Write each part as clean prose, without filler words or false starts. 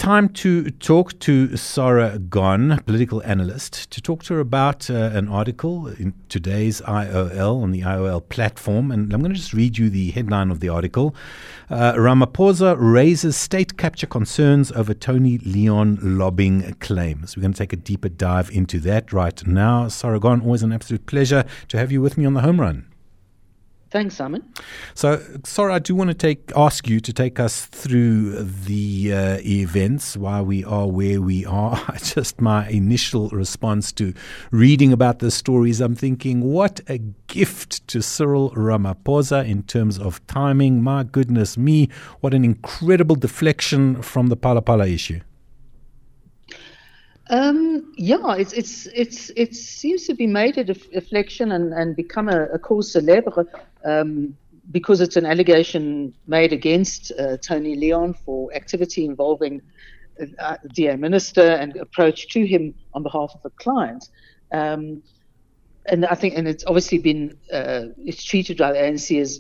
time to talk to Sarah Gon, political analyst, to talk to her about an article in today's IOL, on the IOL platform. And I'm going to just read you the headline of the article. Ramaphosa raises state capture concerns over Tony Leon lobbying claims. We're going to take a deeper dive into that right now. Sarah Gon, always an absolute pleasure to have you with me on the home run. Thanks, Simon. So, Sarah, I do want to ask you to take us through the events, why we are where we are. Just my initial response to reading about the stories, I'm thinking, what a gift to Cyril Ramaphosa in terms of timing. My goodness me, what an incredible deflection from the Phala Phala issue. It seems to be made a deflection and become a cause célèbre because it's an allegation made against Tony Leon for activity involving the DA minister and approach to him on behalf of a client. And I think, and it's obviously been it's treated by the ANC as,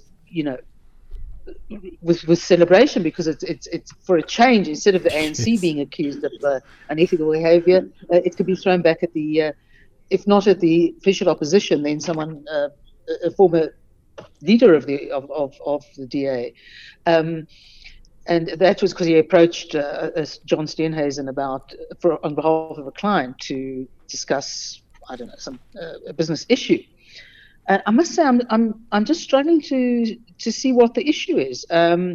with celebration, because it's for a change. Instead of the ANC being accused of unethical behaviour, it could be thrown back at the, if not at the official opposition, then someone, a former leader of the DA, and that was because he approached John Steenhuisen on behalf of a client to discuss, I don't know, some a business issue. I must say, I'm just struggling to see what the issue is.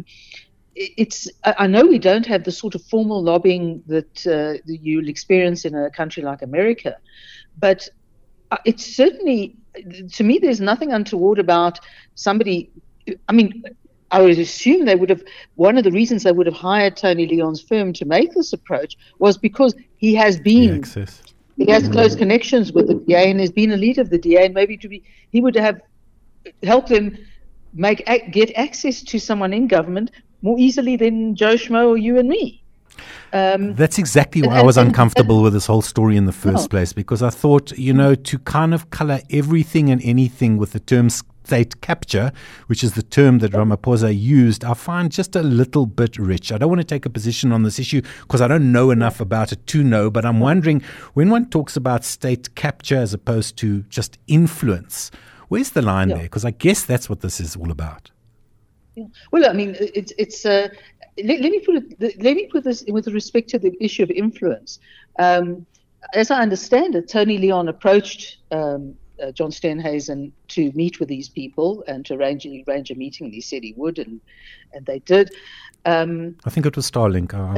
I know we don't have the sort of formal lobbying that you'll experience in a country like America, but it's certainly, to me, there's nothing untoward about somebody. I mean, I would assume they would have. One of the reasons they would have hired Tony Leon's firm to make this approach was because he has been. He has close connections with the DA and has been a leader of the DA, and maybe he would have helped them get access to someone in government more easily than Joe Schmo or you and me. That's exactly why I was uncomfortable with this whole story in the first place, because I thought, to kind of colour everything and anything with the term state capture, which is the term that Ramaphosa used, I find just a little bit rich. I don't want to take a position on this issue because I don't know enough about it to know, but I'm wondering, when one talks about state capture as opposed to just influence, where's the line there? Because I guess that's what this is all about. Yeah. Well, I mean, it's let me put this with respect to the issue of influence. As I understand it, Tony Leon approached John Steenhuisen to meet with these people and to arrange a meeting, and he said he would, and they did. I think it was Starlink. I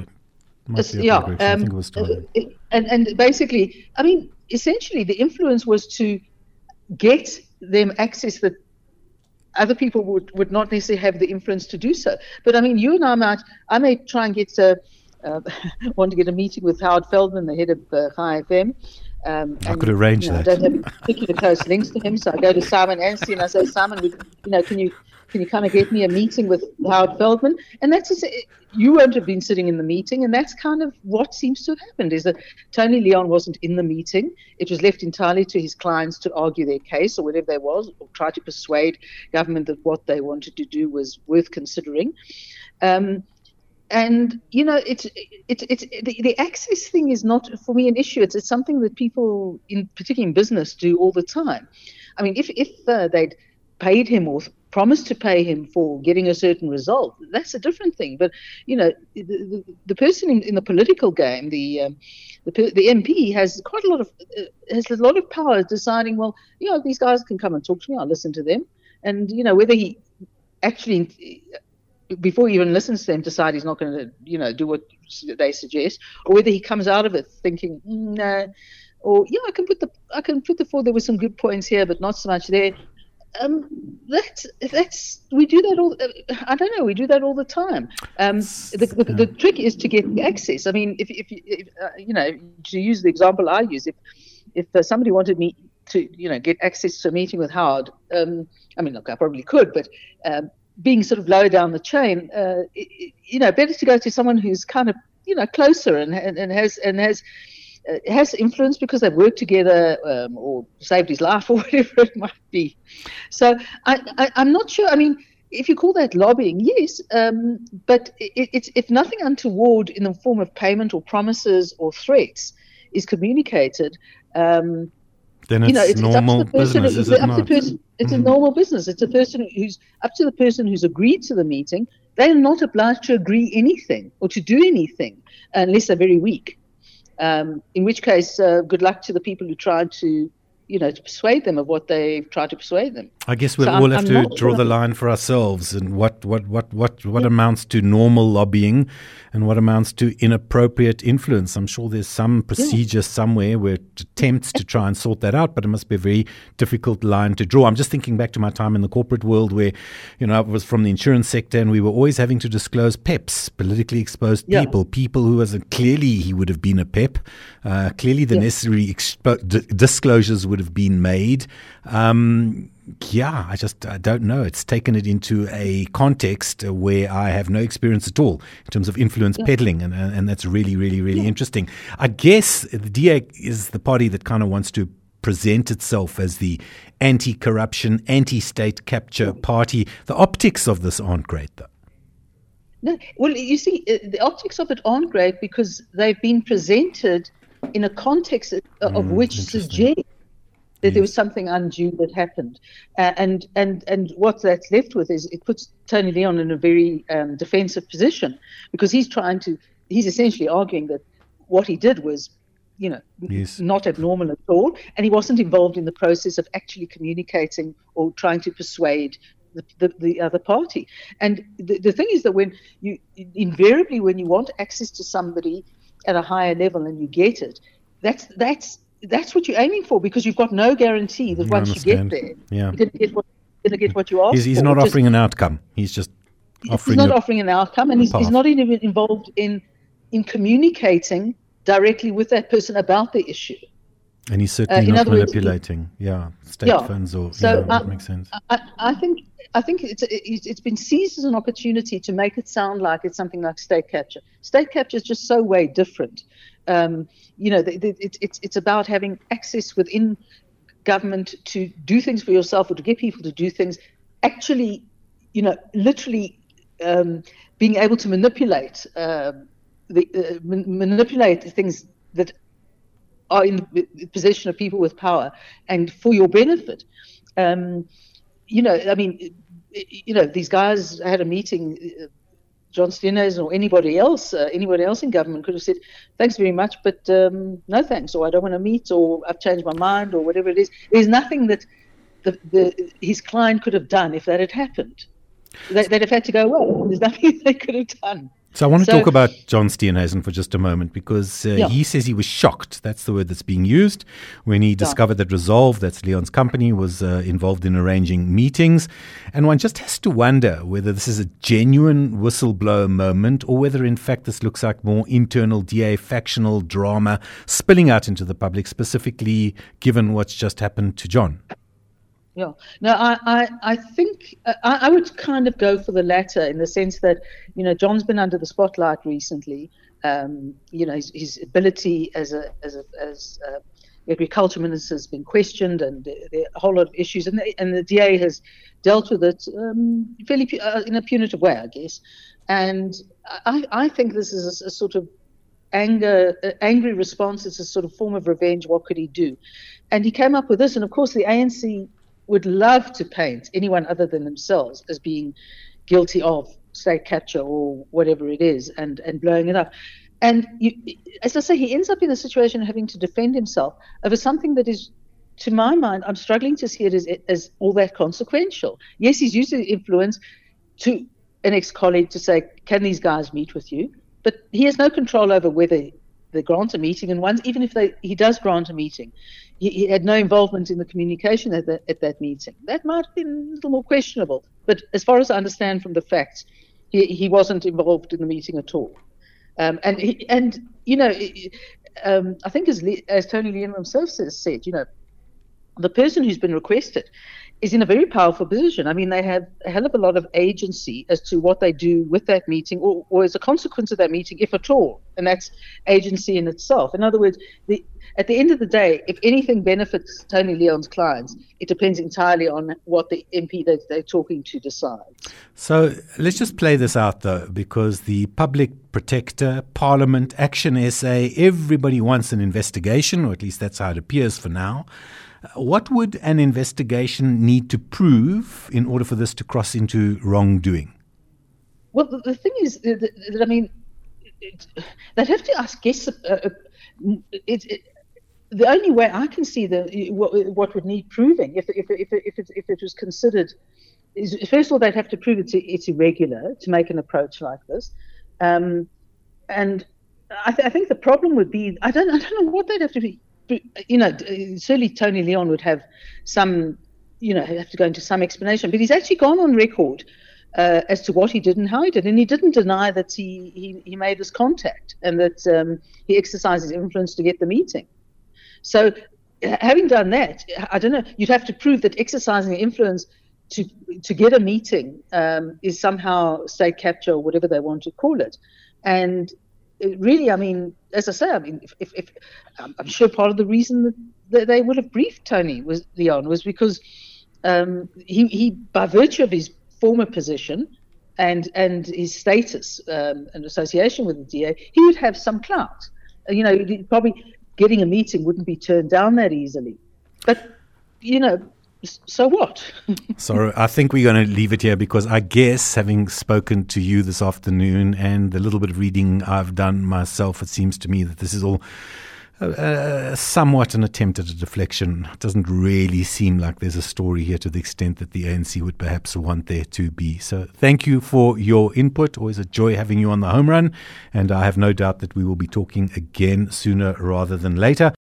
think it was Starlink. And basically, I mean, essentially, the influence was to get them access that other people would not necessarily have the influence to do so. But I mean, you and I may try and want to get a meeting with Howard Feldman, the head of Chai FM. I could arrange that. I don't have particular close links to him, so I go to Simon Anstey and I say, Simon, can you kind of get me a meeting with Howard Feldman? And that's just, you won't have been sitting in the meeting, and that's kind of what seems to have happened, is that Tony Leon wasn't in the meeting. It was left entirely to his clients to argue their case or whatever they was, or try to persuade government that what they wanted to do was worth considering. And it's the access thing is not for me an issue. It's something that people, particularly in business, do all the time. I mean, if they'd paid him or promised to pay him for getting a certain result, that's a different thing. But the person in the political game, the MP has quite a lot of power deciding. Well, these guys can come and talk to me. I'll listen to them, and whether he actually, before he even listens to them, decide he's not going to, do what they suggest, or whether he comes out of it thinking, no, or I can put the forward. There were some good points here, but not so much there. We do that all. I don't know. We do that all the time. The trick is to get access. I mean, if to use the example I use, if somebody wanted me to, get access to a meeting with Howard, I mean, look, I probably could, but being sort of lower down the chain, better to go to someone who's kind of, closer and has influence because they've worked together or saved his life or whatever it might be. So I'm not sure. I mean, if you call that lobbying, yes, but it's if nothing untoward in the form of payment or promises or threats is communicated, then it's normal business, is it not? It's a normal business. It's a person who's up to the person who's agreed to the meeting. They are not obliged to agree anything or to do anything unless they're very weak. In which case, good luck to the people who tried to persuade them of what they've tried to persuade them. I guess we'll all have to draw the line for ourselves, and what amounts to normal lobbying and what amounts to inappropriate influence. I'm sure there's some procedure somewhere where it attempts to try and sort that out, but it must be a very difficult line to draw. I'm just thinking back to my time in the corporate world where, I was from the insurance sector, and we were always having to disclose PEPs, politically exposed people who clearly he would have been a PEP. Clearly the necessary disclosures would have been made. I don't know. It's taken it into a context where I have no experience at all in terms of influence peddling, and that's really, really, really interesting. I guess the DA is the party that kind of wants to present itself as the anti-corruption, anti-state capture party. The optics of this aren't great, though. No, well, you see, the optics of it aren't great because they've been presented in a context of which suggests that there was something undue that happened, and what that's left with is it puts Tony Leon in a very defensive position, because he's essentially arguing that what he did was, not abnormal at all, and he wasn't involved in the process of actually communicating or trying to persuade the other party. And the thing is that when you want access to somebody at a higher level and you get it, that's what you're aiming for, because you've got no guarantee that once you get there, you're going to get what you asked for. He's not offering an outcome. He's just offering. He's not offering an outcome, and he's not even involved in communicating directly with that person about the issue. And he's certainly not manipulating, state funds or. So that makes sense. I think it's been seized as an opportunity to make it sound like it's something like state capture. State capture is just so way different. It's about having access within government to do things for yourself, or to get people to do things. Actually, literally being able to manipulate manipulate things that are in the possession of people with power and for your benefit. These guys had a meeting. John Steenhuisen or anybody else in government could have said, thanks very much, but no thanks, or I don't want to meet, or I've changed my mind, or whatever it is. There's nothing that his client could have done if that had happened. They'd have had to go away. There's nothing they could have done. So I want to talk about John Steenhuisen for just a moment, because he says he was shocked, that's the word that's being used, when he discovered that Resolve, that's Leon's company, was involved in arranging meetings. And one just has to wonder whether this is a genuine whistleblower moment, or whether in fact this looks like more internal DA factional drama spilling out into the public, specifically given what's just happened to John. Yeah. No, I think I would kind of go for the latter, in the sense that, John's been under the spotlight recently. His ability as agriculture minister has been questioned, and there are a whole lot of issues, and the DA has dealt with it fairly in a punitive way, I guess. And I think this is a sort of angry response. It's a sort of form of revenge. What could he do? And he came up with this, and of course the ANC would love to paint anyone other than themselves as being guilty of state capture or whatever it is, and blowing it up. And as I say, he ends up in a situation of having to defend himself over something that is, to my mind, I'm struggling to see it as all that consequential. Yes, he's used his influence to an ex-colleague to say, can these guys meet with you? But he has no control over whether they grant a meeting, and even if he does grant a meeting, he had no involvement in the communication at that meeting. That might have been a little more questionable. But as far as I understand from the facts, he wasn't involved in the meeting at all. I think as Tony Leon himself said, the person who's been requested is in a very powerful position. I mean, they have a hell of a lot of agency as to what they do with that meeting or as a consequence of that meeting, if at all. And that's agency in itself. In other words, at the end of the day, if anything benefits Tony Leon's clients, it depends entirely on what the MP that they're talking to decides. So let's just play this out, though, because the Public Protector, Parliament, Action SA, everybody wants an investigation, or at least that's how it appears for now. What would an investigation need to prove in order for this to cross into wrongdoing? Well, the thing is that I mean, they'd have to ask guess. The only way I can see what would need proving if it was considered is, first of all, they'd have to prove it's irregular to make an approach like this, and I think the problem would be I don't know what they'd have to be. Certainly Tony Leon would have some, have to go into some explanation, but he's actually gone on record as to what he did and how he did, and he didn't deny that he made this contact and that he exercised his influence to get the meeting. So having done that, I don't know, you'd have to prove that exercising influence to get a meeting is somehow state capture or whatever they want to call it. And really, I mean, as I say, I mean, if I'm sure part of the reason that they would have briefed Tony Leon was because he, by virtue of his former position and his status and association with the DA, he would have some clout. Probably getting a meeting wouldn't be turned down that easily. But, so what? So I think we're going to leave it here because I guess, having spoken to you this afternoon and the little bit of reading I've done myself, it seems to me that this is all somewhat an attempt at a deflection. It doesn't really seem like there's a story here to the extent that the ANC would perhaps want there to be. So thank you for your input. Always a joy having you on the home run. And I have no doubt that we will be talking again sooner rather than later.